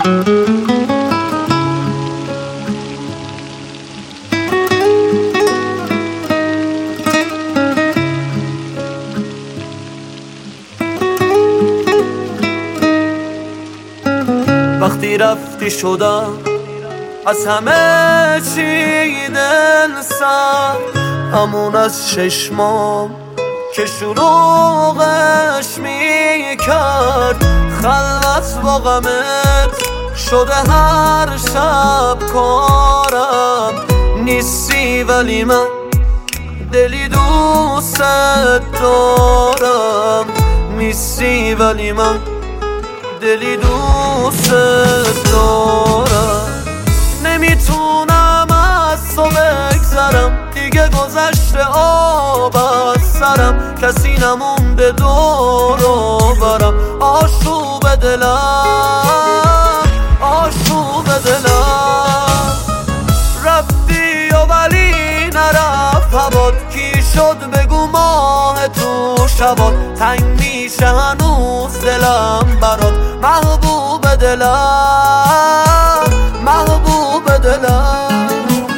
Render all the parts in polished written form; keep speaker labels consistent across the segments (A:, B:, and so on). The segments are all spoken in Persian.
A: وقتی رفتی شدم از همه چی دل سر، همون از چشمام که شروقش میکرد. خلوت با غمت شده هر شب کارم، نیستی ولی من دلی دوست دارم. نیستی ولی من دلی دوست دارم. نمیتونم از تو بگذرم، دیگه گذشته آب از سرم. کسی نمونده دور و برم، آشوب دلم، آشوب دلم. رفتی و ولی نرفت هوات، کی شد بگو ماه تو شبات. تنگ میشه هنوز دلم برات، محبوب دلم، محبوب دلم.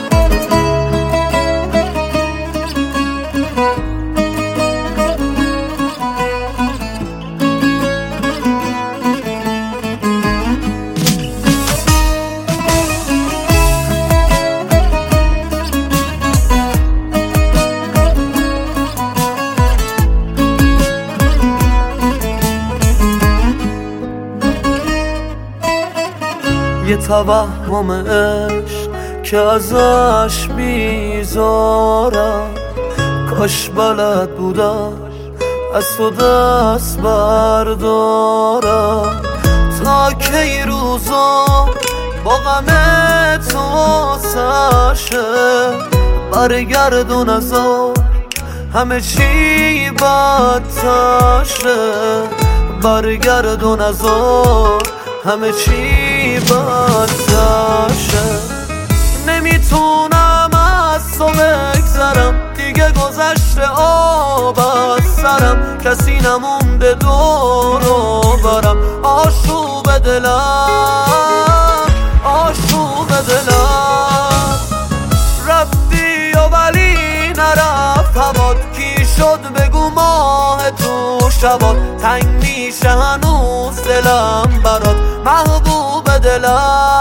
A: یه توهم عشق که ازش بیزارم، کاش بلد بودم از تو دست بردارم. تا کی روزا با غم تو سرشه، برگردون ازار همه چی بدتر شه. برگردون ازار همه چی بدتر شه. نمیتونم از تو بگذرم، دیگه گذشته آب از سرم. کسی نمونده دور و برم، آشوب دلم، آشوب دلم. رفتی و ولی نرفت هوات، کی شد بگو ماه تو شبات. تنگ میشه هنوز دلم برات، محبوب دلم.